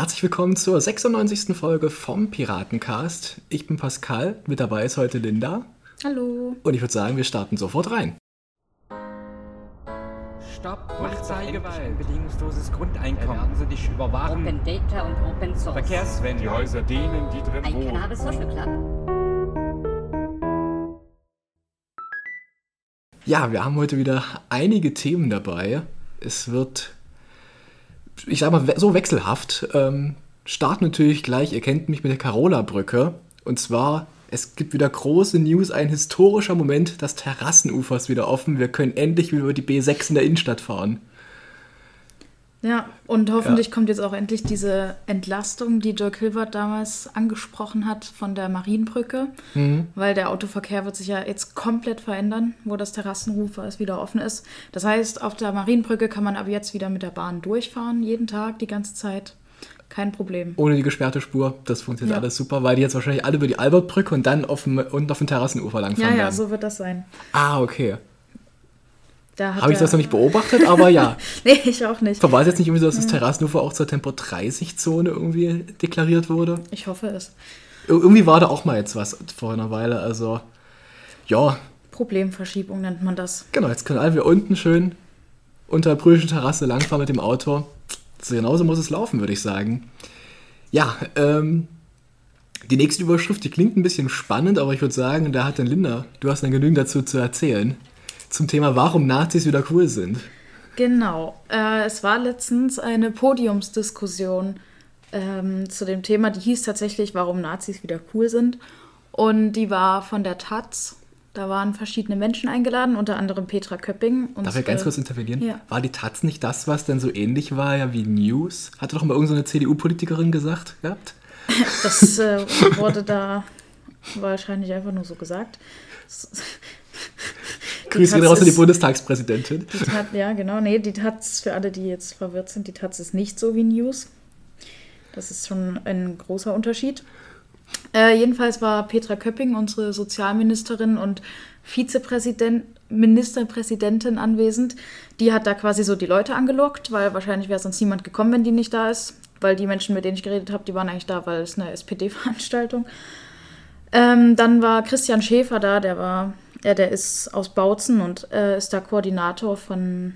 herzlich willkommen zur 96. Folge vom Piratencast. Ich bin Pascal, mit dabei ist heute Linda. Hallo. Und ich würde sagen, wir starten sofort rein. Stopp, Polizeigewalt. Ein bedingungsloses Grundeinkommen. Werden Sie dich überwachen. Open Data und Open Source. Verkehrswende. Die Häuser denen, die drin Ein wohnen. Cannabis Social Club. Ja, wir haben heute wieder einige Themen dabei. Es wird, ich sag mal, so wechselhaft. Start natürlich gleich, ihr kennt mich mit der Carola-Brücke. Und zwar, es gibt wieder große News, ein historischer Moment, das Terrassenufer ist wieder offen. Wir können endlich wieder über die B6 in der Innenstadt fahren. Ja, und hoffentlich kommt jetzt auch endlich diese Entlastung, die Joe Kilbert damals angesprochen hat von der Marienbrücke, weil der Autoverkehr wird sich ja jetzt komplett verändern, wo das Terrassenufer wieder offen ist. Das heißt, auf der Marienbrücke kann man ab jetzt wieder mit der Bahn durchfahren, jeden Tag, die ganze Zeit. Kein Problem. Ohne die gesperrte Spur, das funktioniert alles super, weil die jetzt wahrscheinlich alle über die Albertbrücke und dann auf dem Terrassenufer langfahren werden. Ja, so wird das sein. Ah, okay. Habe ich das noch nicht beobachtet, aber ja. Nee, ich auch nicht. War es jetzt nicht irgendwie so, dass das Terrassenufer auch zur Tempo-30-Zone irgendwie deklariert wurde? Ich hoffe es. Irgendwie war da auch mal jetzt was vor einer Weile, also ja. Problemverschiebung nennt man das. Genau, jetzt können alle wieder unten schön unter der brüllischen Terrasse langfahren mit dem Auto. So, genauso muss es laufen, würde ich sagen. Ja, die nächste Überschrift, die klingt ein bisschen spannend, aber ich würde sagen, da hat dann Linda, du hast dann genügend dazu zu erzählen. Zum Thema, warum Nazis wieder cool sind. Genau. Es war letztens eine Podiumsdiskussion zu dem Thema, die hieß tatsächlich, warum Nazis wieder cool sind. Und die war von der Taz. Da waren verschiedene Menschen eingeladen, unter anderem Petra Köpping. Darf ich ganz kurz intervenieren? Ja. War die Taz nicht das, was dann so ähnlich war ja wie News? Hatte doch mal irgendeine so CDU-Politikerin gesagt gehabt? Das wurde da wahrscheinlich einfach nur so gesagt. Grüße gehen raus an die Bundestagspräsidentin. Ja, genau. Nee, die Taz, für alle, die jetzt verwirrt sind, die Taz ist nicht so wie News. Das ist schon ein großer Unterschied. Jedenfalls war Petra Köpping, unsere Sozialministerin und Ministerpräsidentin anwesend. Die hat da quasi so die Leute angelockt, weil wahrscheinlich wäre sonst niemand gekommen, wenn die nicht da ist. Weil die Menschen, mit denen ich geredet habe, die waren eigentlich da, weil es eine SPD-Veranstaltung. Dann war Christian Schäfer da, der ist aus Bautzen und ist da Koordinator von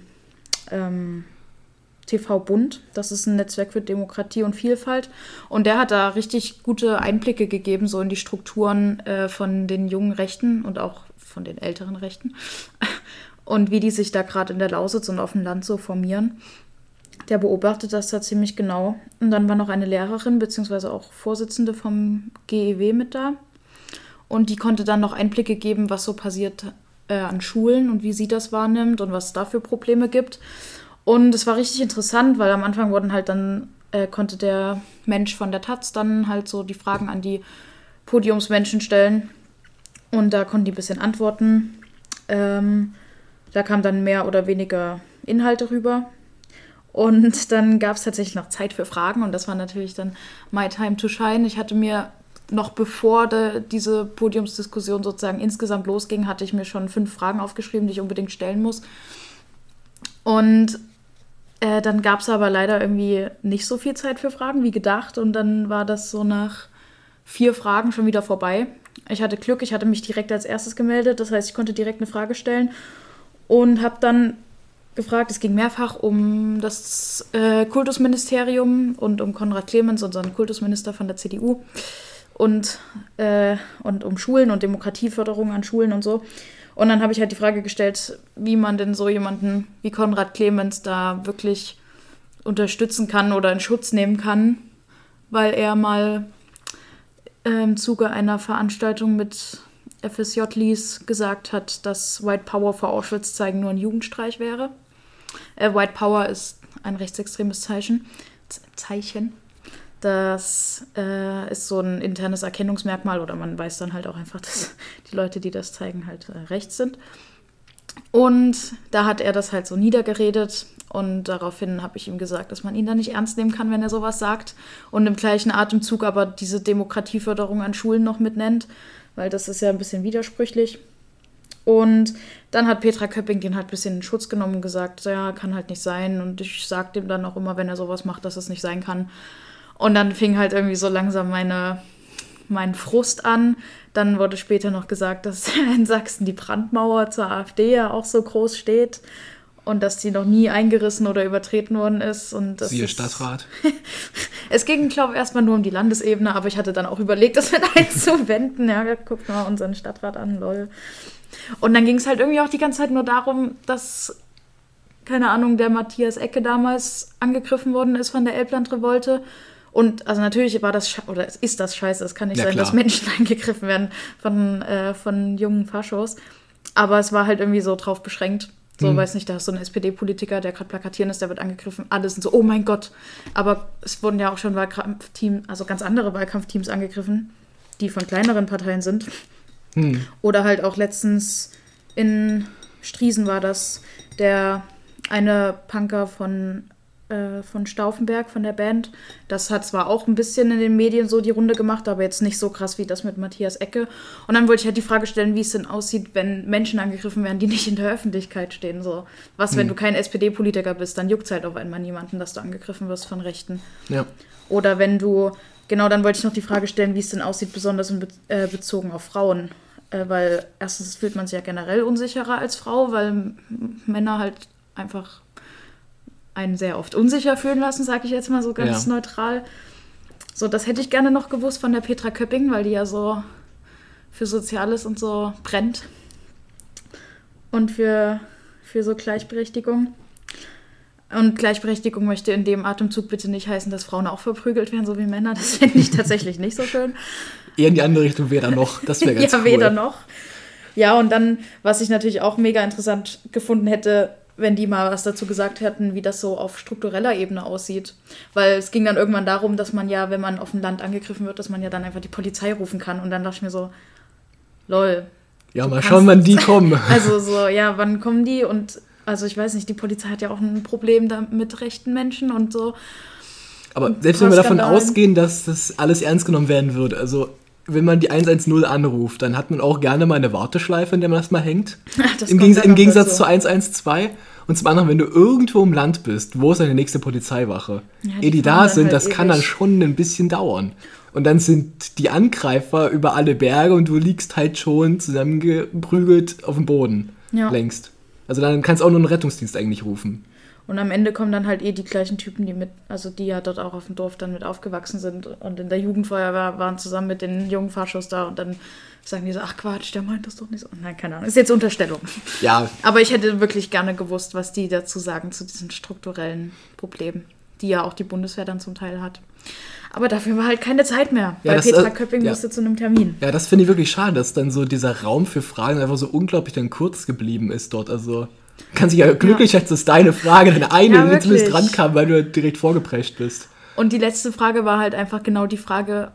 TV Bund. Das ist ein Netzwerk für Demokratie und Vielfalt. Und der hat da richtig gute Einblicke gegeben, so in die Strukturen von den jungen Rechten und auch von den älteren Rechten. Und wie die sich da gerade in der Lausitz und auf dem Land so formieren. Der beobachtet das da ziemlich genau. Und dann war noch eine Lehrerin, beziehungsweise auch Vorsitzende vom GEW mit da. Und die konnte dann noch Einblicke geben, was so passiert an Schulen und wie sie das wahrnimmt und was es da für Probleme gibt. Und es war richtig interessant, weil am Anfang wurden halt dann, konnte der Mensch von der Taz dann halt so die Fragen an die Podiumsmenschen stellen. Und da konnten die ein bisschen antworten. Da kam dann mehr oder weniger Inhalte rüber. Und dann gab es tatsächlich noch Zeit für Fragen. Und das war natürlich dann my time to shine. Ich hatte mir noch bevor diese Podiumsdiskussion sozusagen insgesamt losging, hatte ich mir schon 5 Fragen aufgeschrieben, die ich unbedingt stellen muss. Und dann gab es aber leider irgendwie nicht so viel Zeit für Fragen wie gedacht. Und dann war das so nach 4 Fragen schon wieder vorbei. Ich hatte Glück, ich hatte mich direkt als erstes gemeldet. Das heißt, ich konnte direkt eine Frage stellen und habe dann gefragt, es ging mehrfach um das Kultusministerium und um Konrad Clemens, unseren Kultusminister von der CDU. Und um Schulen und Demokratieförderung an Schulen und so. Und dann habe ich halt die Frage gestellt, wie man denn so jemanden wie Konrad Clemens da wirklich unterstützen kann oder in Schutz nehmen kann, weil er mal im Zuge einer Veranstaltung mit FSJ-Lies gesagt hat, dass White Power vor Auschwitz zeigen nur ein Jugendstreich wäre. White Power ist ein rechtsextremes Zeichen. Das ist so ein internes Erkennungsmerkmal oder man weiß dann halt auch einfach, dass die Leute, die das zeigen, halt rechts sind. Und da hat er das halt so niedergeredet und daraufhin habe ich ihm gesagt, dass man ihn da nicht ernst nehmen kann, wenn er sowas sagt und im gleichen Atemzug aber diese Demokratieförderung an Schulen noch mitnennt, weil das ist ja ein bisschen widersprüchlich. Und dann hat Petra Köpping den halt ein bisschen in Schutz genommen und gesagt, ja, kann halt nicht sein und ich sage dem dann auch immer, wenn er sowas macht, dass es nicht sein kann. Und dann fing halt irgendwie so langsam mein Frust an. Dann wurde später noch gesagt, dass in Sachsen die Brandmauer zur AfD ja auch so groß steht und dass die noch nie eingerissen oder übertreten worden ist. Und das Siehe Stadtrat. Es ging, glaube ich, erstmal nur um die Landesebene, aber ich hatte dann auch überlegt, das mit einzuwenden. Ja, guckt mal unseren Stadtrat an, lol. Und dann ging es halt irgendwie auch die ganze Zeit nur darum, dass, keine Ahnung, der Matthias Ecke damals angegriffen worden ist von der Elblandrevolte. Und also natürlich war das, oder ist das scheiße, es kann nicht sein, klar, dass Menschen angegriffen werden von jungen Faschos. Aber es war halt irgendwie so drauf beschränkt. So, weiß nicht, da ist so ein SPD-Politiker, der gerade plakatieren ist, der wird angegriffen. Alle sind so, oh mein Gott. Aber es wurden ja auch schon Wahlkampfteams, also ganz andere Wahlkampfteams angegriffen, die von kleineren Parteien sind. Oder halt auch letztens in Striesen war das, der eine Punker von Stauffenberg, von der Band. Das hat zwar auch ein bisschen in den Medien so die Runde gemacht, aber jetzt nicht so krass wie das mit Matthias Ecke. Und dann wollte ich halt die Frage stellen, wie es denn aussieht, wenn Menschen angegriffen werden, die nicht in der Öffentlichkeit stehen. So, was, wenn du kein SPD-Politiker bist, dann juckt es halt auf einmal niemanden, dass du angegriffen wirst von Rechten. Ja. Oder wenn du, genau, dann wollte ich noch die Frage stellen, wie es denn aussieht, besonders bezogen auf Frauen. Weil erstens fühlt man sich ja generell unsicherer als Frau, weil Männer halt einfach einen sehr oft unsicher fühlen lassen, sage ich jetzt mal so ganz neutral. So, das hätte ich gerne noch gewusst von der Petra Köpping, weil die ja so für Soziales und so brennt. Und für so Gleichberechtigung. Und Gleichberechtigung möchte in dem Atemzug bitte nicht heißen, dass Frauen auch verprügelt werden, so wie Männer. Das finde ich tatsächlich nicht so schön. Eher in die andere Richtung, weder noch. Das wäre ganz cool. Ja, weder noch. Ja, und dann, was ich natürlich auch mega interessant gefunden hätte, wenn die mal was dazu gesagt hätten, wie das so auf struktureller Ebene aussieht. Weil es ging dann irgendwann darum, dass man ja, wenn man auf dem Land angegriffen wird, dass man ja dann einfach die Polizei rufen kann. Und dann dachte ich mir so, lol. Ja, mal schauen, wann die kommen. Also so, ja, wann kommen die? Und also ich weiß nicht, die Polizei hat ja auch ein Problem da mit rechten Menschen und so. Aber selbst wenn wir davon ausgehen, dass das alles ernst genommen werden wird, also wenn man die 110 anruft, dann hat man auch gerne mal eine Warteschleife, in der man das mal hängt. Im Gegensatz zu 112. Und zum anderen, wenn du irgendwo im Land bist, wo ist deine nächste Polizeiwache? Ja, ehe die da sind, halt das kann dann schon ein bisschen dauern. Und dann sind die Angreifer über alle Berge und du liegst halt schon zusammengeprügelt auf dem Boden längst. Also dann kannst du auch nur einen Rettungsdienst eigentlich rufen. Und am Ende kommen dann halt die gleichen Typen, die ja dort auch auf dem Dorf dann mit aufgewachsen sind und in der Jugendfeuerwehr waren zusammen mit den jungen Faschos da und dann sagen die so, ach Quatsch, der meint das doch nicht so. Nein, keine Ahnung, ist jetzt Unterstellung. Ja. Aber ich hätte wirklich gerne gewusst, was die dazu sagen, zu diesen strukturellen Problemen, die ja auch die Bundeswehr dann zum Teil hat. Aber dafür war halt keine Zeit mehr, weil Petra Köpping musste zu einem Termin. Ja, das finde ich wirklich schade, dass dann so dieser Raum für Fragen einfach so unglaublich dann kurz geblieben ist dort, also... Kann sich ja glücklich schätzen, dass deine Frage, deine eine, die zumindest dran kam, weil du direkt vorgeprescht bist. Und die letzte Frage war halt einfach genau die Frage,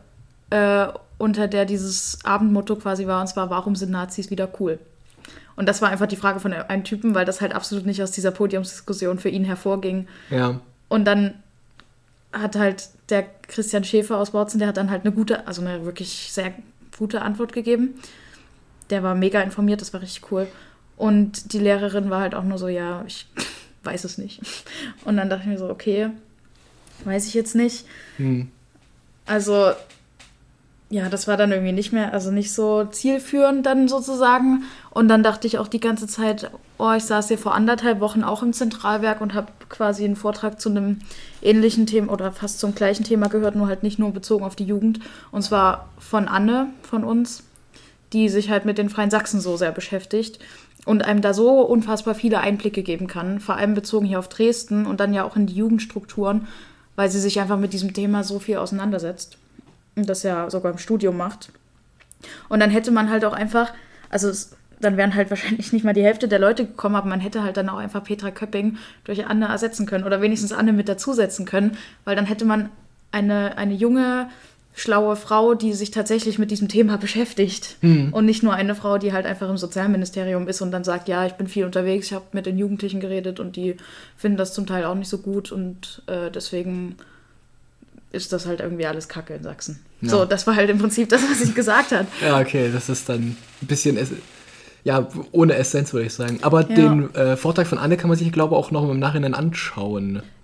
unter der dieses Abendmotto quasi war, und zwar, warum sind Nazis wieder cool? Und das war einfach die Frage von einem Typen, weil das halt absolut nicht aus dieser Podiumsdiskussion für ihn hervorging. Ja. Und dann hat halt der Christian Schäfer aus Bautzen, der hat dann halt eine wirklich sehr gute Antwort gegeben. Der war mega informiert, das war richtig cool. Und die Lehrerin war halt auch nur so, ja, ich weiß es nicht. Und dann dachte ich mir so, okay, weiß ich jetzt nicht. Also, ja, das war dann irgendwie nicht mehr, also nicht so zielführend dann sozusagen. Und dann dachte ich auch die ganze Zeit, ich saß hier vor 1,5 Wochen auch im Zentralwerk und habe quasi einen Vortrag zu einem ähnlichen Thema oder fast zum gleichen Thema gehört, nur halt nicht nur bezogen auf die Jugend. Und zwar von Anne, von uns, die sich halt mit den Freien Sachsen so sehr beschäftigt. Und einem da so unfassbar viele Einblicke geben kann, vor allem bezogen hier auf Dresden und dann ja auch in die Jugendstrukturen, weil sie sich einfach mit diesem Thema so viel auseinandersetzt und das ja sogar im Studium macht. Und dann hätte man halt auch einfach, dann wären halt wahrscheinlich nicht mal die Hälfte der Leute gekommen, aber man hätte halt dann auch einfach Petra Köpping durch Anne ersetzen können oder wenigstens Anne mit dazusetzen können, weil dann hätte man eine junge, schlaue Frau, die sich tatsächlich mit diesem Thema beschäftigt. Und nicht nur eine Frau, die halt einfach im Sozialministerium ist und dann sagt, ja, ich bin viel unterwegs, ich habe mit den Jugendlichen geredet und die finden das zum Teil auch nicht so gut und deswegen ist das halt irgendwie alles Kacke in Sachsen. Ja. So, das war halt im Prinzip das, was sie gesagt hat. Ja, okay, das ist dann ein bisschen, ohne Essenz, würde ich sagen. Aber den Vortrag von Anne kann man sich, glaube ich, auch noch im Nachhinein anschauen.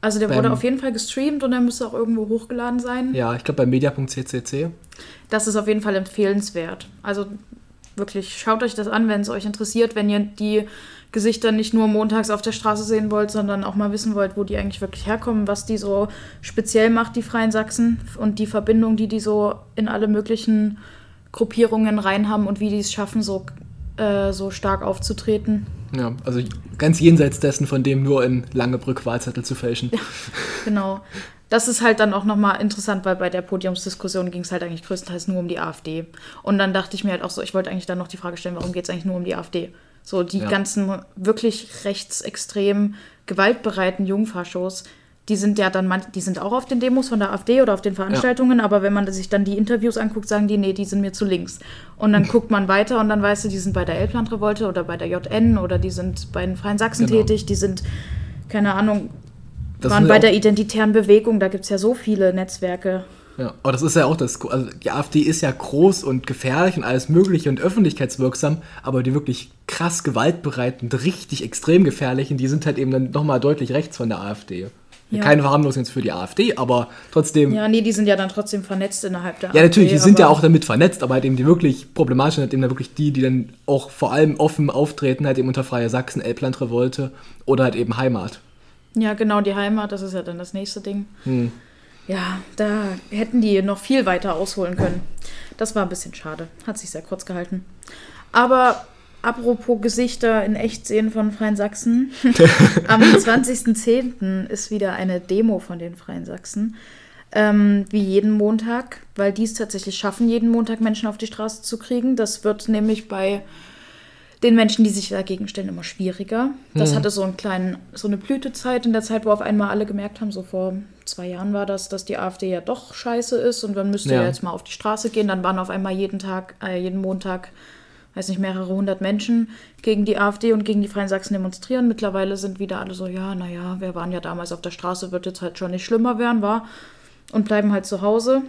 Also der wurde auf jeden Fall gestreamt und er müsste auch irgendwo hochgeladen sein. Ja, ich glaube bei media.ccc. Das ist auf jeden Fall empfehlenswert. Also wirklich, schaut euch das an, wenn es euch interessiert, wenn ihr die Gesichter nicht nur montags auf der Straße sehen wollt, sondern auch mal wissen wollt, wo die eigentlich wirklich herkommen, was die so speziell macht, die Freien Sachsen, und die Verbindung, die so in alle möglichen Gruppierungen rein haben und wie die es schaffen, so stark aufzutreten. Ja, also ganz jenseits dessen, von dem nur in Langebrück Wahlzettel zu fälschen. Ja, genau. Das ist halt dann auch nochmal interessant, weil bei der Podiumsdiskussion ging es halt eigentlich größtenteils nur um die AfD. Und dann dachte ich mir halt auch so, ich wollte eigentlich dann noch die Frage stellen, warum geht es eigentlich nur um die AfD? So die ganzen wirklich rechtsextrem gewaltbereiten Jungfaschos, die sind ja dann, die sind auch auf den Demos von der AfD oder auf den Veranstaltungen, aber wenn man sich dann die Interviews anguckt, sagen die, nee, die sind mir zu links. Und dann guckt man weiter und dann weißt du, die sind bei der Elblandrevolte oder bei der JN oder die sind bei den Freien Sachsen tätig, die sind, keine Ahnung, waren bei der Identitären Bewegung, da gibt es ja so viele Netzwerke. Ja, aber das ist ja auch also die AfD ist ja groß und gefährlich und alles Mögliche und öffentlichkeitswirksam, aber die wirklich krass gewaltbereiten, richtig extrem gefährlichen, die sind halt eben dann nochmal deutlich rechts von der AfD. Ja. Keine Verharmlosung jetzt für die AfD, aber trotzdem... Ja, nee, die sind ja dann trotzdem vernetzt innerhalb der AfD. Ja, natürlich, die sind ja auch damit vernetzt, aber halt eben die wirklich problematischen, halt eben dann wirklich die dann auch vor allem offen auftreten, halt eben unter Freie Sachsen, Elblandrevolte oder halt eben Heimat. Ja, genau, die Heimat, das ist ja dann das nächste Ding. Ja, da hätten die noch viel weiter ausholen können. Das war ein bisschen schade. Hat sich sehr kurz gehalten. Aber apropos Gesichter in echt sehen von Freien Sachsen. Am 20.10. ist wieder eine Demo von den Freien Sachsen. Wie jeden Montag, weil die es tatsächlich schaffen, jeden Montag Menschen auf die Straße zu kriegen. Das wird nämlich bei den Menschen, die sich dagegen stellen, immer schwieriger. Das hatte so eine Blütezeit in der Zeit, wo auf einmal alle gemerkt haben, so vor 2 Jahren war das, dass die AfD ja doch scheiße ist und man müsste ja jetzt mal auf die Straße gehen. Dann waren auf einmal jeden Montag, weiß nicht, mehrere hundert Menschen gegen die AfD und gegen die Freien Sachsen demonstrieren. Mittlerweile sind wieder alle so, wir waren ja damals auf der Straße, wird jetzt halt schon nicht schlimmer werden, und bleiben halt zu Hause.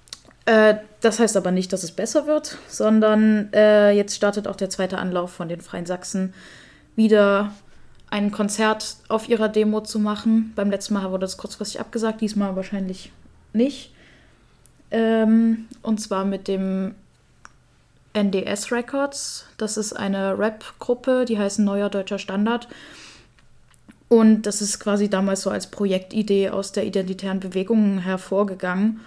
Das heißt aber nicht, dass es besser wird, sondern jetzt startet auch der zweite Anlauf von den Freien Sachsen, wieder ein Konzert auf ihrer Demo zu machen. Beim letzten Mal wurde das kurzfristig abgesagt, diesmal wahrscheinlich nicht. Und zwar mit dem NDS Records. Das ist eine Rap-Gruppe, die heißt Neuer Deutscher Standard. Und das ist quasi damals so als Projektidee aus der identitären Bewegung hervorgegangen.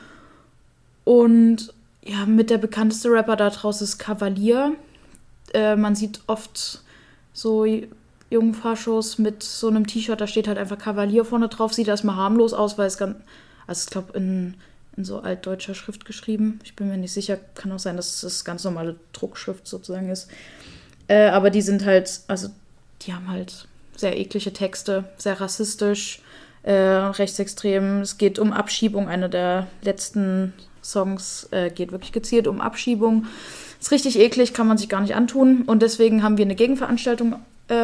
Und ja, mit der bekannteste Rapper da draußen ist Kavalier. Man sieht oft so Jungfaschos mit so einem T-Shirt, da steht halt einfach Kavalier vorne drauf. Sieht erstmal harmlos aus, weil ich glaube in so altdeutscher Schrift geschrieben. Ich bin mir nicht sicher, kann auch sein, dass das ganz normale Druckschrift sozusagen ist. Aber die sind halt, also die haben halt sehr eklige Texte, sehr rassistisch, rechtsextrem. Es geht um Abschiebung, einer der letzten Songs geht wirklich gezielt um Abschiebung. Ist richtig eklig, kann man sich gar nicht antun. Und deswegen haben wir eine Gegenveranstaltung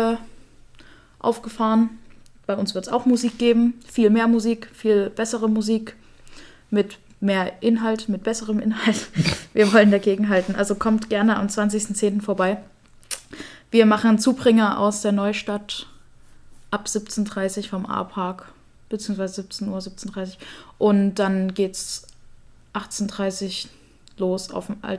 aufgefahren. Bei uns wird es auch Musik geben. Viel mehr Musik, viel bessere Musik. Mit mehr Inhalt, mit besserem Inhalt. Wir wollen dagegen halten. Also kommt gerne am 20.10. vorbei. Wir machen Zubringer aus der Neustadt ab 17.30 Uhr vom A-Park. Beziehungsweise 17 Uhr, 17.30 Uhr. Und dann geht's 18.30 Uhr los auf dem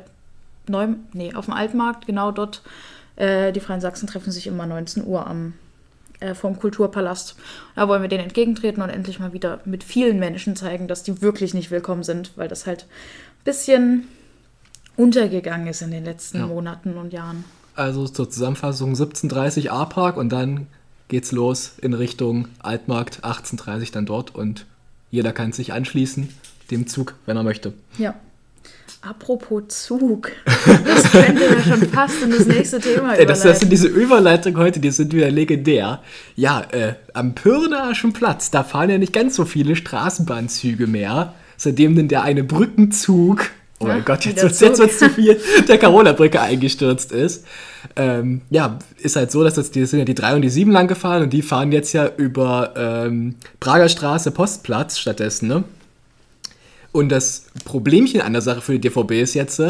Altmarkt, genau dort. Die Freien Sachsen treffen sich immer 19 Uhr vom Kulturpalast. Da wollen wir denen entgegentreten und endlich mal wieder mit vielen Menschen zeigen, dass die wirklich nicht willkommen sind, weil das halt ein bisschen untergegangen ist in den letzten Monaten und Jahren. Also zur Zusammenfassung 17.30 Uhr A-Park und dann geht's los in Richtung Altmarkt, 18.30 Uhr dann dort und jeder kann sich anschließen, dem Zug, wenn er möchte. Ja. Apropos Zug, das könnte ja schon fast in das nächste Thema überleiten. Das sind diese Überleitungen heute, die sind wieder legendär. Ja, am Pirnaischen Platz, da fahren ja nicht ganz so viele Straßenbahnzüge mehr, seitdem denn der eine Brückenzug, oh mein Gott, jetzt wird's zu viel, der Carola-Brücke eingestürzt ist. Ist halt so, dass die sind ja die 3 und die 7 lang gefahren und die fahren jetzt ja über Prager Straße, Postplatz stattdessen, ne? Und das Problemchen an der Sache für die DVB ist jetzt,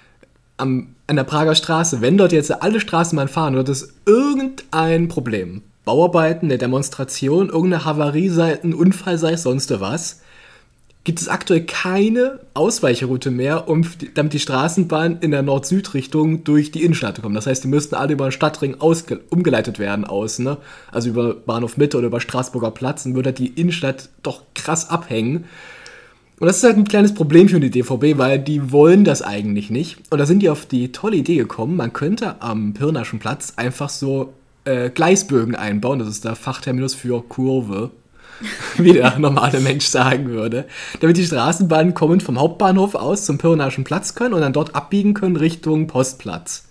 an der Prager Straße, wenn dort jetzt alle Straßenbahnen fahren, wird es irgendein Problem. Bauarbeiten, eine Demonstration, irgendeine Havarie sei, ein Unfall sei, sonst was, gibt es aktuell keine Ausweichroute mehr, damit die Straßenbahn in der Nord-Süd-Richtung durch die Innenstadt kommt. Das heißt, die müssten alle über den Stadtring umgeleitet werden außen, ne? Also über Bahnhof Mitte oder über Straßburger Platz, und würde halt die Innenstadt doch krass abhängen. Und das ist halt ein kleines Problem für die DVB, weil die wollen das eigentlich nicht. Und da sind die auf die tolle Idee gekommen, man könnte am Pirnaschen Platz einfach so Gleisbögen einbauen. Das ist der Fachterminus für Kurve, wie der normale Mensch sagen würde. Damit die Straßenbahnen kommend vom Hauptbahnhof aus zum Pirnaschen Platz können und dann dort abbiegen können Richtung Postplatz.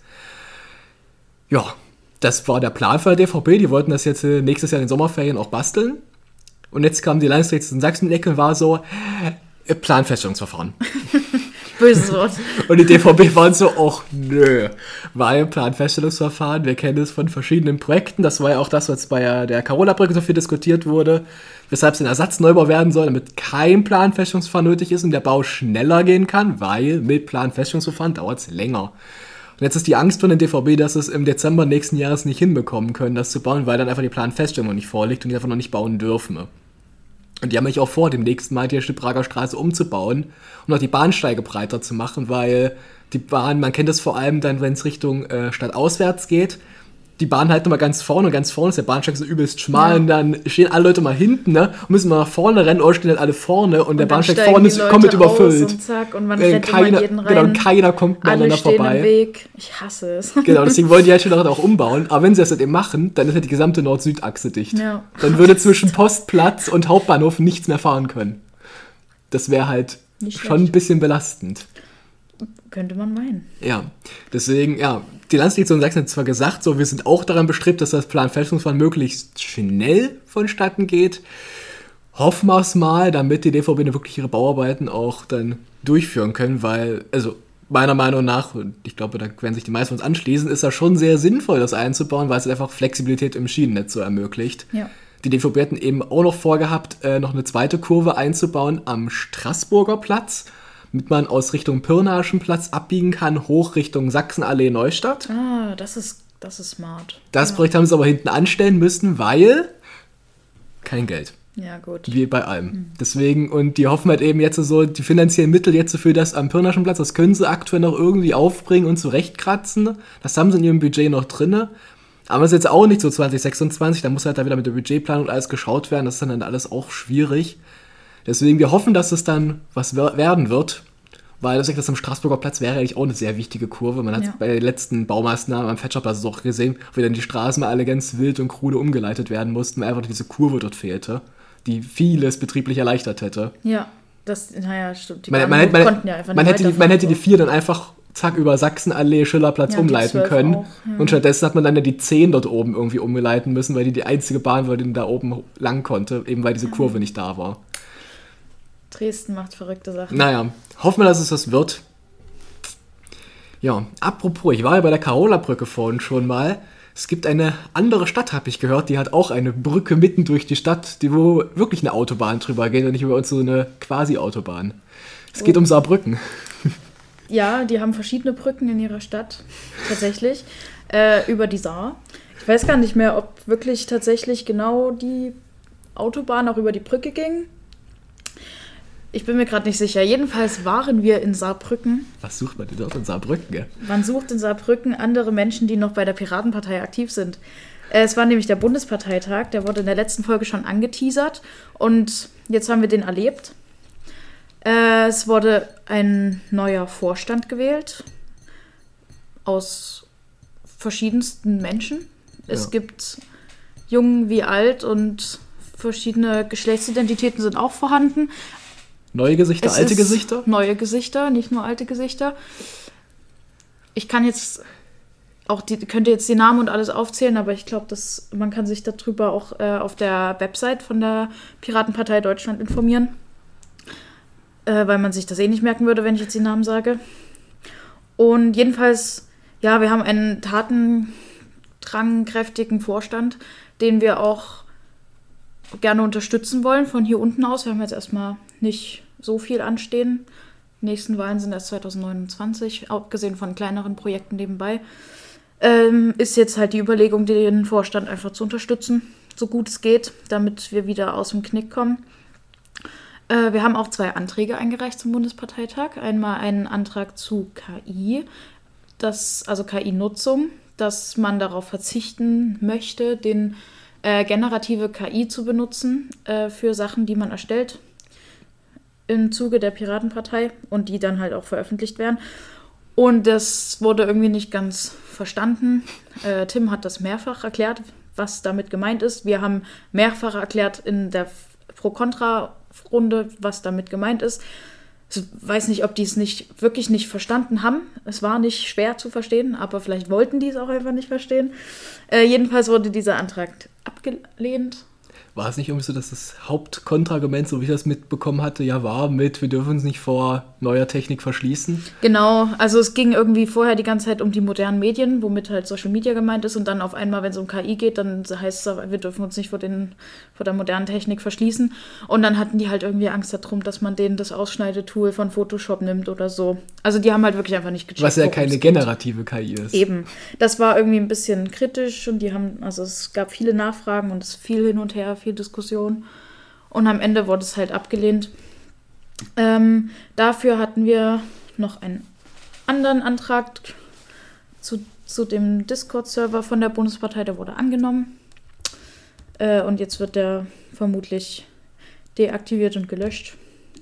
Ja, das war der Plan für die DVB. Die wollten das jetzt nächstes Jahr in den Sommerferien auch basteln. Und jetzt kam die Landesgericht in Sachsen in die Ecke und war so, Planfeststellungsverfahren. Böses Wort. Und die DVB waren so, ach nö, weil Planfeststellungsverfahren, wir kennen es von verschiedenen Projekten, das war ja auch das, was bei der Carola-Brücke so viel diskutiert wurde, weshalb es ein Ersatzneubau werden soll, damit kein Planfeststellungsverfahren nötig ist und der Bau schneller gehen kann, weil mit Planfeststellungsverfahren dauert es länger. Und jetzt ist die Angst von der DVB, dass es im Dezember nächsten Jahres nicht hinbekommen können, das zu bauen, weil dann einfach die Planfeststellung noch nicht vorliegt und die einfach noch nicht bauen dürfen. Und die haben mich auch vor, demnächst mal die Prager Straße umzubauen und auch die Bahnsteige breiter zu machen, weil die Bahn, man kennt das vor allem dann, wenn es Richtung stadtauswärts geht, die Bahn halt nochmal ganz vorne ist der Bahnsteig so übelst schmal, und dann stehen alle Leute mal hinten, ne, und müssen mal nach vorne rennen, oder stehen halt alle vorne und der Bahnsteig vorne ist komplett überfüllt. Und zack, und man rennt immer jeden rein. Genau, und keiner kommt mehr aneinander vorbei. Alle stehen im Weg. Ich hasse es. Genau, deswegen wollen die halt schon auch umbauen, aber wenn sie das halt eben machen, dann ist halt die gesamte Nord-Süd-Achse dicht. Ja. Dann würde zwischen Postplatz und Hauptbahnhof nichts mehr fahren können. Das wäre halt schon ein bisschen belastend. Könnte man meinen. Ja, deswegen, ja, die Landesdirektion Sachsen hat zwar gesagt, so, wir sind auch daran bestrebt, dass das Planfeststellungsverfahren möglichst schnell vonstatten geht. Hoffen wir es mal, damit die DVB wirklich ihre Bauarbeiten auch dann durchführen können, weil, also meiner Meinung nach, und ich glaube, da werden sich die meisten uns anschließen, ist das schon sehr sinnvoll, das einzubauen, weil es einfach Flexibilität im Schienennetz so ermöglicht. Ja. Die DVB hatten eben auch noch vorgehabt, noch eine zweite Kurve einzubauen am Straßburger Platz, damit man aus Richtung Pirnaschen Platz abbiegen kann, hoch Richtung Sachsenallee Neustadt. Ah, das ist smart. Das Projekt haben sie aber hinten anstellen müssen, weil kein Geld. Ja, gut. Wie bei allem. Deswegen, und die hoffen halt eben jetzt so, die finanziellen Mittel jetzt für das am Pirnaschen Platz, das können sie aktuell noch irgendwie aufbringen und zurechtkratzen. Das haben sie in ihrem Budget noch drin. Aber es ist jetzt auch nicht so 2026, da muss halt da wieder mit der Budgetplanung und alles geschaut werden, das ist dann alles auch schwierig. Deswegen, wir hoffen, dass es dann was werden wird, weil das am Straßburger Platz wäre eigentlich auch eine sehr wichtige Kurve. Man hat bei den letzten Baumaßnahmen am Fettscherplatz auch gesehen, wie dann die Straßen mal alle ganz wild und krude umgeleitet werden mussten, weil einfach diese Kurve dort fehlte, die vieles betrieblich erleichtert hätte. Ja, stimmt. Die man hätte die 4 dann einfach zack über Sachsenallee, Schillerplatz umleiten können. Auch, ja. Und stattdessen hat man dann ja die 10 dort oben irgendwie umleiten müssen, weil die einzige Bahn war, die da oben lang konnte, eben weil diese Kurve nicht da war. Dresden macht verrückte Sachen. Naja, hoffen wir, dass es das wird. Ja, apropos, ich war ja bei der Carola-Brücke vorhin schon mal. Es gibt eine andere Stadt, habe ich gehört, die hat auch eine Brücke mitten durch die Stadt, wo wirklich eine Autobahn drüber geht und nicht über uns so eine Quasi-Autobahn. Es geht um Saarbrücken. Ja, die haben verschiedene Brücken in ihrer Stadt, tatsächlich, über die Saar. Ich weiß gar nicht mehr, ob wirklich tatsächlich genau die Autobahn auch über die Brücke ging. Ich bin mir gerade nicht sicher. Jedenfalls waren wir in Saarbrücken. Was sucht man denn dort in Saarbrücken? Ja? Man sucht in Saarbrücken andere Menschen, die noch bei der Piratenpartei aktiv sind. Es war nämlich der Bundesparteitag, der wurde in der letzten Folge schon angeteasert und jetzt haben wir den erlebt. Es wurde ein neuer Vorstand gewählt aus verschiedensten Menschen. Es gibt jung wie alt und verschiedene Geschlechtsidentitäten sind auch vorhanden. Neue Gesichter, alte Gesichter? Neue Gesichter, nicht nur alte Gesichter. Ich kann jetzt auch könnte jetzt die Namen und alles aufzählen, aber ich glaube, man kann sich darüber auch auf der Website von der Piratenpartei Deutschland informieren. Weil man sich das nicht merken würde, wenn ich jetzt die Namen sage. Und jedenfalls, ja, wir haben einen tatendrangkräftigen Vorstand, den wir auch gerne unterstützen wollen von hier unten aus. Wir haben jetzt erstmal nicht so viel anstehen. Die nächsten Wahlen sind erst 2029, abgesehen von kleineren Projekten nebenbei. ist jetzt halt die Überlegung, den Vorstand einfach zu unterstützen, so gut es geht, damit wir wieder aus dem Knick kommen. Wir haben auch 2 Anträge eingereicht zum Bundesparteitag. Einmal einen Antrag zu KI, also KI-Nutzung, dass man darauf verzichten möchte, generative KI zu benutzen für Sachen, die man erstellt im Zuge der Piratenpartei und die dann halt auch veröffentlicht werden. Und das wurde irgendwie nicht ganz verstanden. Tim hat das mehrfach erklärt, was damit gemeint ist. Wir haben mehrfach erklärt in der Pro-Kontra-Runde, was damit gemeint ist. Ich weiß nicht, ob die es wirklich nicht verstanden haben. Es war nicht schwer zu verstehen, aber vielleicht wollten die es auch einfach nicht verstehen. Jedenfalls wurde dieser Antrag abgelehnt. War es nicht irgendwie so, dass das Hauptkontraargument, so wie ich das mitbekommen hatte, wir dürfen uns nicht vor neuer Technik verschließen? Genau, also es ging irgendwie vorher die ganze Zeit um die modernen Medien, womit halt Social Media gemeint ist, und dann auf einmal, wenn es um KI geht, dann heißt es, wir dürfen uns nicht vor der modernen Technik verschließen. Und dann hatten die halt irgendwie Angst darum, dass man denen das Ausschneidetool von Photoshop nimmt oder so. Also die haben halt wirklich einfach nicht gecheckt. Was ja keine generative KI ist. Eben. Das war irgendwie ein bisschen kritisch und es gab viele Nachfragen und es viel hin und her, viel Diskussion. Und am Ende wurde es halt abgelehnt. Dafür hatten wir noch einen anderen Antrag zu dem Discord-Server von der Bundespartei, der wurde angenommen. Und jetzt wird der vermutlich deaktiviert und gelöscht.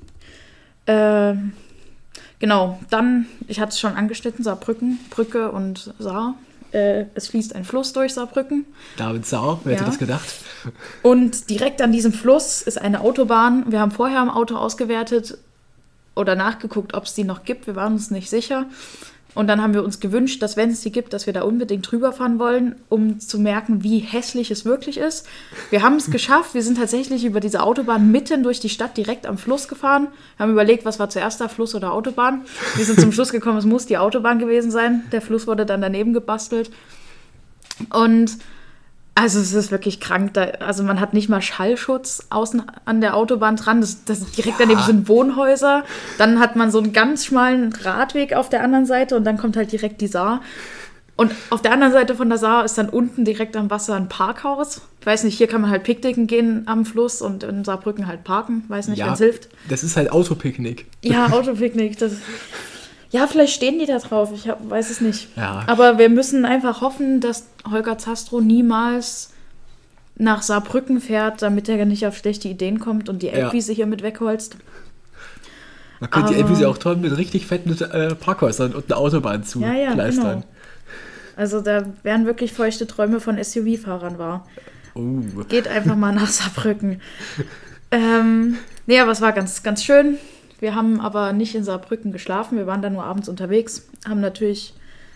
Genau, dann, ich hatte es schon angeschnitten, Saarbrücken, Brücke und Saar. Es fließt ein Fluss durch Saarbrücken. David Saar, wer hätte das gedacht? Und direkt an diesem Fluss ist eine Autobahn. Wir haben vorher im Auto ausgewertet oder nachgeguckt, ob es die noch gibt. Wir waren uns nicht sicher. Und dann haben wir uns gewünscht, dass, wenn es die gibt, dass wir da unbedingt drüber fahren wollen, um zu merken, wie hässlich es wirklich ist. Wir haben es geschafft. Wir sind tatsächlich über diese Autobahn mitten durch die Stadt direkt am Fluss gefahren. Wir haben überlegt, was war zuerst da, Fluss oder Autobahn. Wir sind zum Schluss gekommen, es muss die Autobahn gewesen sein. Der Fluss wurde dann daneben gebastelt. Und also es ist wirklich krank. Also man hat nicht mal Schallschutz außen an der Autobahn dran. Das direkt daneben sind Wohnhäuser. Dann hat man so einen ganz schmalen Radweg auf der anderen Seite und dann kommt halt direkt die Saar. Und auf der anderen Seite von der Saar ist dann unten direkt am Wasser ein Parkhaus. Ich weiß nicht, hier kann man halt picknicken gehen am Fluss und in Saarbrücken halt parken. Weiß nicht, wenn es hilft. Das ist halt Autopicknick. Ja, Autopicknick. Ja, vielleicht stehen die da drauf, ich weiß es nicht. Ja. Aber wir müssen einfach hoffen, dass Holger Zastrow niemals nach Saarbrücken fährt, damit er nicht auf schlechte Ideen kommt und die Elbwiese hier mit wegholzt. Man könnte die Elbwiese auch toll mit richtig fetten Parkhäusern und einer Autobahn zukleistern. Genau. Also da wären wirklich feuchte Träume von SUV-Fahrern wahr. Geht einfach mal nach Saarbrücken. Aber es war ganz, ganz schön. Wir haben aber nicht in Saarbrücken geschlafen, wir waren da nur abends unterwegs, haben natürlich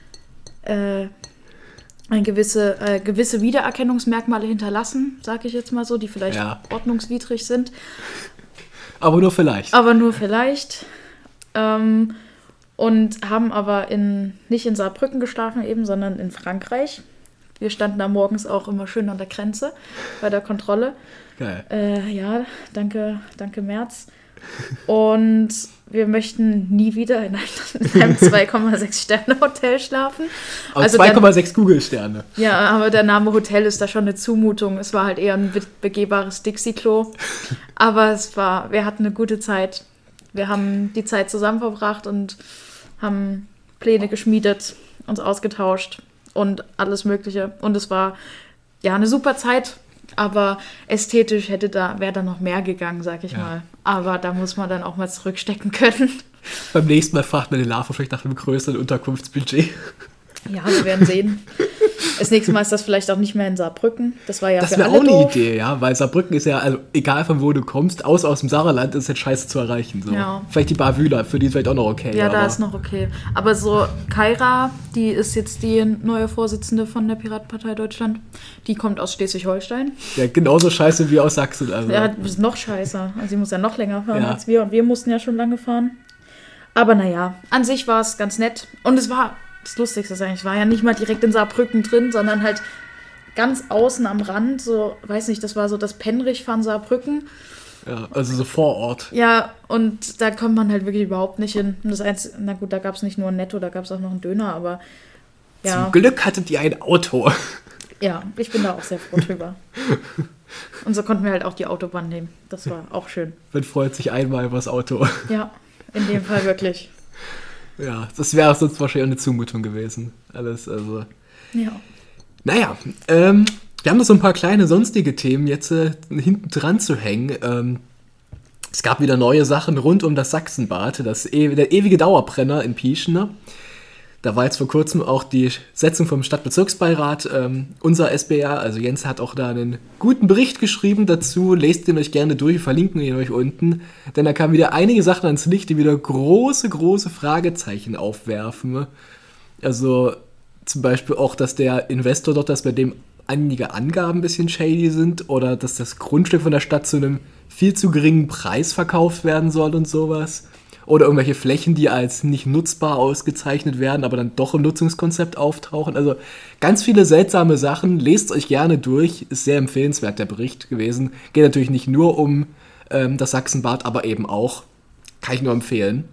gewisse Wiedererkennungsmerkmale hinterlassen, sage ich jetzt mal so, die vielleicht ordnungswidrig sind. Aber nur vielleicht. Und haben aber nicht in Saarbrücken geschlafen eben, sondern in Frankreich. Wir standen da morgens auch immer schön an der Grenze bei der Kontrolle. Geil. Danke Merz. Und wir möchten nie wieder in einem 2,6-Sterne-Hotel schlafen. Aber also 2,6 Google-Sterne. Ja, aber der Name Hotel ist da schon eine Zumutung. Es war halt eher ein begehbares Dixie-Klo. Aber wir hatten eine gute Zeit. Wir haben die Zeit zusammen verbracht und haben Pläne geschmiedet, uns ausgetauscht und alles Mögliche. Und es war eine super Zeit. Aber ästhetisch wäre da noch mehr gegangen, sag ich mal. Aber da muss man dann auch mal zurückstecken können. Beim nächsten Mal fragt man den Lava vielleicht nach einem größeren Unterkunftsbudget. Ja, wir werden sehen. Das nächste Mal ist das vielleicht auch nicht mehr in Saarbrücken. Das war ja das für alle auch doof. eine Idee, ja, weil Saarbrücken ist ja, also egal von wo du kommst, außer aus dem Saarland ist jetzt scheiße zu erreichen. So. Ja. Vielleicht die Bar-Wühler, für die ist vielleicht auch noch okay. Ja, da ist noch okay. Aber so Kaira, die ist jetzt die neue Vorsitzende von der Piratenpartei Deutschland, die kommt aus Schleswig-Holstein. Ja, genauso scheiße wie aus Sachsen. Also. Ja, das ist noch scheißer. Also sie muss ja noch länger fahren als wir und wir mussten ja schon lange fahren. Aber naja, an sich war es ganz nett. Und es war das Lustigste eigentlich. Ich war ja nicht mal direkt in Saarbrücken drin, sondern halt ganz außen am Rand, so, weiß nicht, das war so das Penrich von Saarbrücken. Ja, also so vor Ort. Ja, und da kommt man halt wirklich überhaupt nicht hin. Und das Einzige, na gut, da gab es nicht nur ein Netto, da gab es auch noch einen Döner, aber Ja. Zum Glück hattet ihr ein Auto. Ja, ich bin da auch sehr froh drüber. Und so konnten wir halt auch die Autobahn nehmen. Das war auch schön. Man freut sich einmal über das Auto. Ja, in dem Fall wirklich. Ja, das wäre sonst wahrscheinlich auch eine Zumutung gewesen. Alles, also. Ja. Naja, wir haben noch so ein paar kleine sonstige Themen jetzt hinten dran zu hängen. Es gab wieder neue Sachen rund um das Sachsenbad, der ewige Dauerbrenner in Pieschen. Ne? Da war jetzt vor kurzem auch die Setzung vom Stadtbezirksbeirat. Unser SBR, also Jens, hat auch da einen guten Bericht geschrieben dazu. Lest den euch gerne durch, verlinken ihn euch unten. Denn da kamen wieder einige Sachen ans Licht, die wieder große Fragezeichen aufwerfen. Also zum Beispiel auch, dass der Investor dort, dass bei dem einige Angaben ein bisschen shady sind oder dass das Grundstück von der Stadt zu einem viel zu geringen Preis verkauft werden soll und sowas. Oder irgendwelche Flächen, die als nicht nutzbar ausgezeichnet werden, aber dann doch im Nutzungskonzept auftauchen. Also ganz viele seltsame Sachen. Lest euch gerne durch. Ist sehr empfehlenswert, der Bericht gewesen. Geht natürlich nicht nur um das Sachsenbad, aber eben auch. Kann ich nur empfehlen.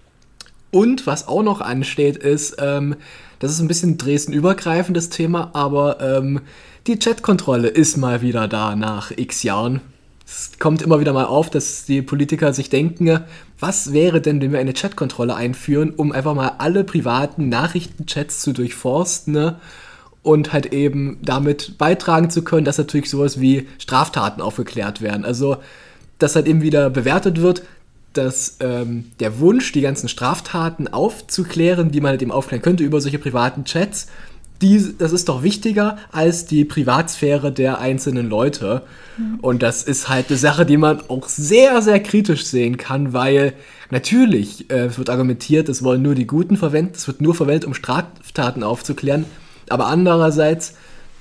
Und was auch noch ansteht, ist, das ist ein bisschen Dresden-übergreifendes Thema, aber die Chatkontrolle ist mal wieder da nach x Jahren. Es kommt immer wieder mal auf, dass die Politiker sich denken, was wäre denn, wenn wir eine Chatkontrolle einführen, um einfach mal alle privaten Nachrichtenchats zu durchforsten, ne? Und halt eben damit beitragen zu können, dass natürlich sowas wie Straftaten aufgeklärt werden. Also, dass halt eben wieder bewertet wird, dass der Wunsch, die ganzen Straftaten aufzuklären, die man halt eben aufklären könnte über solche privaten Chats, das ist doch wichtiger als die Privatsphäre der einzelnen Leute. Und das ist halt eine Sache, die man auch sehr, sehr kritisch sehen kann, weil natürlich wird argumentiert, es wollen nur die Guten verwenden, es wird nur verwendet, um Straftaten aufzuklären. Aber andererseits,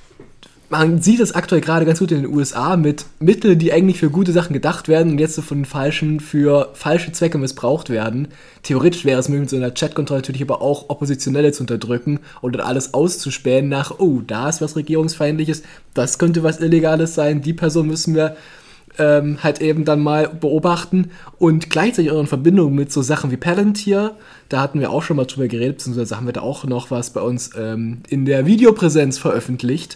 man sieht es aktuell gerade ganz gut in den USA mit Mitteln, die eigentlich für gute Sachen gedacht werden und jetzt so von den Falschen für falsche Zwecke missbraucht werden. Theoretisch wäre es möglich, mit so einer Chatkontrolle natürlich aber auch Oppositionelle zu unterdrücken oder alles auszuspähen nach, oh, da ist was Regierungsfeindliches, das könnte was Illegales sein, die Person müssen wir halt eben dann mal beobachten. Und gleichzeitig auch in Verbindung mit so Sachen wie Palantir, da hatten wir auch schon mal drüber geredet, beziehungsweise haben wir da auch noch was bei uns in der Videopräsenz veröffentlicht.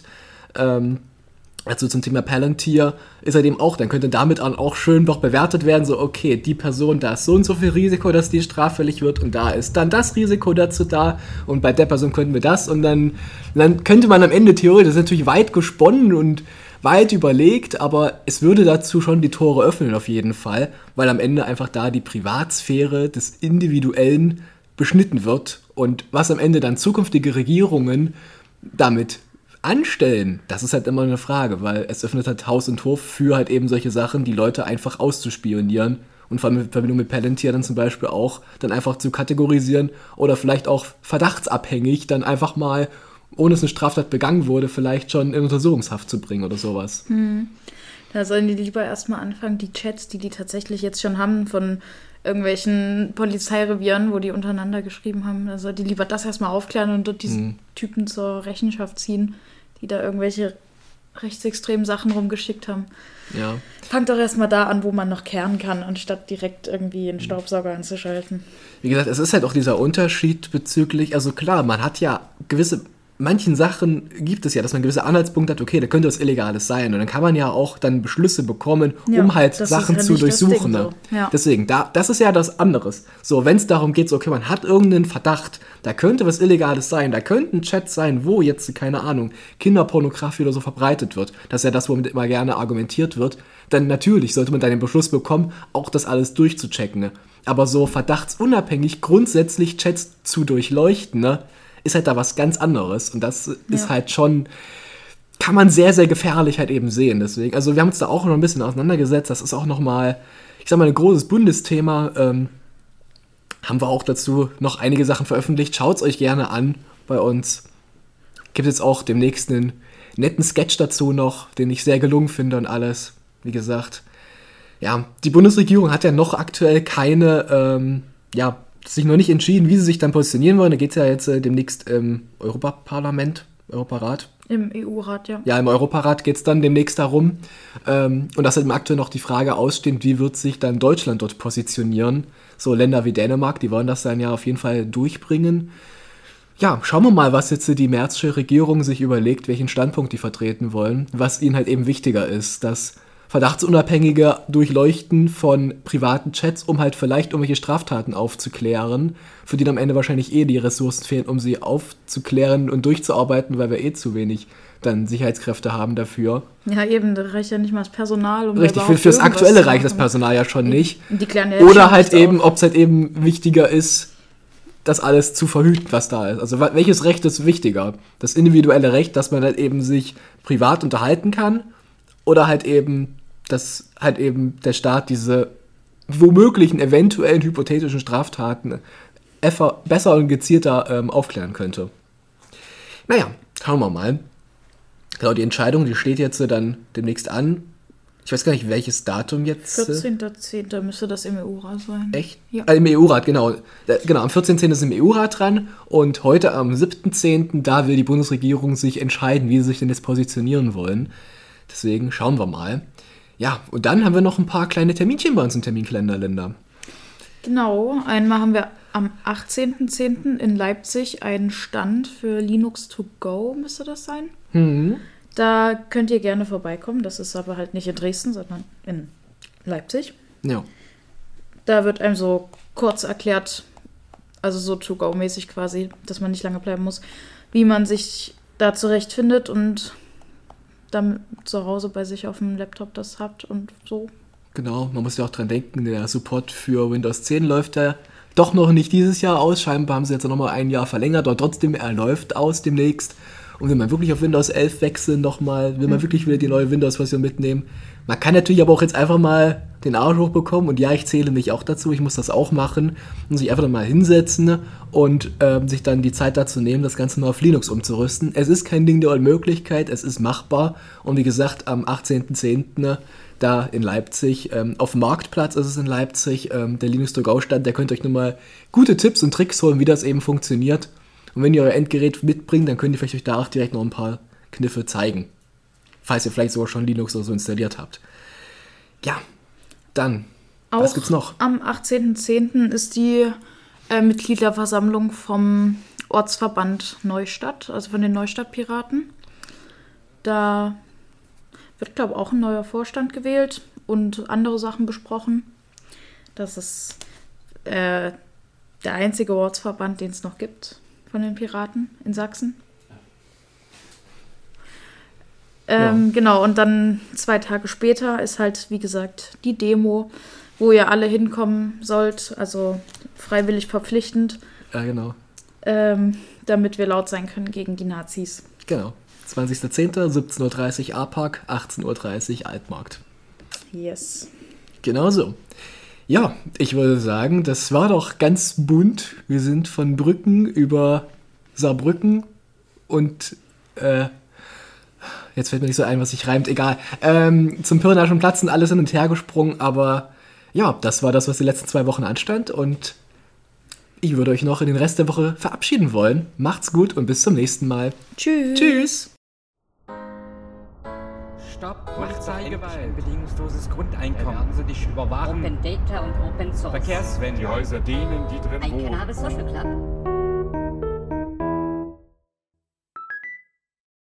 Also zum Thema Palantir ist halt eben auch, dann könnte damit auch schön doch bewertet werden, so okay, die Person, da ist so und so viel Risiko, dass die straffällig wird und da ist dann das Risiko dazu da und bei der Person könnten wir das und dann könnte man am Ende theoretisch, das ist natürlich weit gesponnen und weit überlegt, aber es würde dazu schon die Tore öffnen auf jeden Fall, weil am Ende einfach da die Privatsphäre des Individuellen beschnitten wird und was am Ende dann zukünftige Regierungen damit anstellen, das ist halt immer eine Frage, weil es öffnet halt Haus und Hof für halt eben solche Sachen, die Leute einfach auszuspionieren und vor allem in Verbindung mit Palantir dann zum Beispiel auch dann einfach zu kategorisieren oder vielleicht auch verdachtsabhängig dann einfach mal, ohne dass eine Straftat begangen wurde, vielleicht schon in Untersuchungshaft zu bringen oder sowas. Da sollen die lieber erstmal anfangen, die Chats, die tatsächlich jetzt schon haben von irgendwelchen Polizeirevieren, wo die untereinander geschrieben haben, da soll die lieber das erstmal aufklären und dort diese Typen zur Rechenschaft ziehen, die da irgendwelche rechtsextremen Sachen rumgeschickt haben. Ja. Fangt doch erstmal da an, wo man noch kehren kann, anstatt direkt irgendwie einen Staubsauger anzuschalten. Wie gesagt, es ist halt auch dieser Unterschied bezüglich, also klar, man hat ja manchen Sachen gibt es ja, dass man gewisse Anhaltspunkte hat, okay, da könnte was Illegales sein. Und dann kann man ja auch dann Beschlüsse bekommen, um halt Sachen zu durchsuchen. Ne? So. Ja. Deswegen, das ist ja das anderes. So, wenn es darum geht, so, okay, man hat irgendeinen Verdacht, da könnte was Illegales sein, da könnten Chats sein, wo jetzt, keine Ahnung, Kinderpornografie oder so verbreitet wird. Das ist ja das, womit immer gerne argumentiert wird. Dann natürlich sollte man dann den Beschluss bekommen, auch das alles durchzuchecken. Ne? Aber so verdachtsunabhängig grundsätzlich Chats zu durchleuchten, ne? Ist halt da was ganz anderes und das ist halt schon, kann man sehr, sehr gefährlich halt eben sehen, deswegen, also wir haben uns da auch noch ein bisschen auseinandergesetzt, das ist auch nochmal, ich sag mal, ein großes Bundesthema, haben wir auch dazu noch einige Sachen veröffentlicht, schaut's euch gerne an bei uns, gibt jetzt auch demnächst einen netten Sketch dazu noch, den ich sehr gelungen finde und alles, wie gesagt, ja, die Bundesregierung hat ja noch aktuell keine, sich noch nicht entschieden, wie sie sich dann positionieren wollen. Da geht es ja jetzt demnächst im Europarat. Im EU-Rat, ja. Ja, im Europarat geht es dann demnächst darum. Und dass halt aktuell noch die Frage aussteht, wie wird sich dann Deutschland dort positionieren. So Länder wie Dänemark, die wollen das dann ja auf jeden Fall durchbringen. Ja, schauen wir mal, was jetzt die Merzsche Regierung sich überlegt, welchen Standpunkt die vertreten wollen, was ihnen halt eben wichtiger ist. Das verdachtsunabhängige Durchleuchten von privaten Chats, um halt vielleicht irgendwelche Straftaten aufzuklären, für die am Ende wahrscheinlich die Ressourcen fehlen, um sie aufzuklären und durchzuarbeiten, weil wir zu wenig dann Sicherheitskräfte haben dafür. Ja, eben, da reicht ja nicht mal das Personal. Um Richtig, fürs Aktuelle reicht das Personal ja schon nicht. Die klären ja oder halt eben, ob es halt eben wichtiger ist, das alles zu verhüten, was da ist. Also welches Recht ist wichtiger? Das individuelle Recht, dass man halt eben sich privat unterhalten kann, oder halt eben, dass halt eben der Staat diese womöglichen, eventuellen hypothetischen Straftaten besser und gezielter aufklären könnte. Naja, schauen wir mal. Genau, die Entscheidung, die steht jetzt dann demnächst an. Ich weiß gar nicht, welches Datum jetzt. 14.10. müsste das im EU-Rat sein. Echt? Ja. Im EU-Rat, genau. Genau, am 14.10. ist im EU-Rat dran und heute am 7.10. da will die Bundesregierung sich entscheiden, wie sie sich denn jetzt positionieren wollen. Deswegen schauen wir mal. Ja, und dann haben wir noch ein paar kleine Terminchen bei uns im Terminkalender, Linda. Genau, einmal haben wir am 18.10. in Leipzig einen Stand für Linux to go, müsste das sein. Da könnt ihr gerne vorbeikommen. Das ist aber halt nicht in Dresden, sondern in Leipzig. Ja. Da wird einem so kurz erklärt, also so to-go-mäßig quasi, dass man nicht lange bleiben muss, wie man sich da zurechtfindet und dann zu Hause bei sich auf dem Laptop das habt und so. Genau, man muss ja auch dran denken, der Support für Windows 10 läuft ja doch noch nicht dieses Jahr aus. Scheinbar haben sie jetzt nochmal ein Jahr verlängert, aber trotzdem, er läuft aus demnächst. Und will man wirklich auf Windows 11 wechseln nochmal, will man wirklich wieder die neue Windows-Version mitnehmen. Man kann natürlich aber auch jetzt einfach mal den Arsch hochbekommen und ja, ich zähle mich auch dazu, ich muss das auch machen und sich einfach mal hinsetzen und sich dann die Zeit dazu nehmen, das Ganze mal auf Linux umzurüsten. Es ist kein Ding der Unmöglichkeit, es ist machbar und wie gesagt, am 18.10. da in Leipzig, auf dem Marktplatz ist es in Leipzig, der Linux to go Stand, der könnt euch nochmal gute Tipps und Tricks holen, wie das eben funktioniert. Und wenn ihr euer Endgerät mitbringt, dann könnt ihr vielleicht euch da auch direkt noch ein paar Kniffe zeigen. Falls ihr vielleicht sogar schon Linux oder so installiert habt. Ja, dann, auch was gibt's noch? Am 18.10. ist die Mitgliederversammlung vom Ortsverband Neustadt, also von den Neustadt-Piraten. Da wird, glaube ich, auch ein neuer Vorstand gewählt und andere Sachen besprochen. Das ist der einzige Ortsverband, den es noch gibt von den Piraten in Sachsen. Genau, und dann 2 Tage später ist halt, wie gesagt, die Demo, wo ihr alle hinkommen sollt, also freiwillig verpflichtend. Ja, genau. Damit wir laut sein können gegen die Nazis. Genau. 20.10., 17.30 Uhr A-Park, 18.30 Uhr Altmarkt. Yes. Genau so. Ja, ich würde sagen, das war doch ganz bunt. Wir sind von Brücken über Saarbrücken und jetzt fällt mir nicht so ein, was sich reimt, egal. Zum Pirnaischen Platz sind alles hin und her gesprungen, aber ja, das war das, was die letzten 2 Wochen anstand und ich würde euch noch in den Rest der Woche verabschieden wollen. Macht's gut und bis zum nächsten Mal. Tschüss. Tschüss. Stopp, Polizeigewalt, bedingungsloses Grundeinkommen. Werden sie dich überwachen. Open Data und Open Source. Verkehrswende. Die Häuser denen, die drin Ein wohnen. Cannabis Social Club.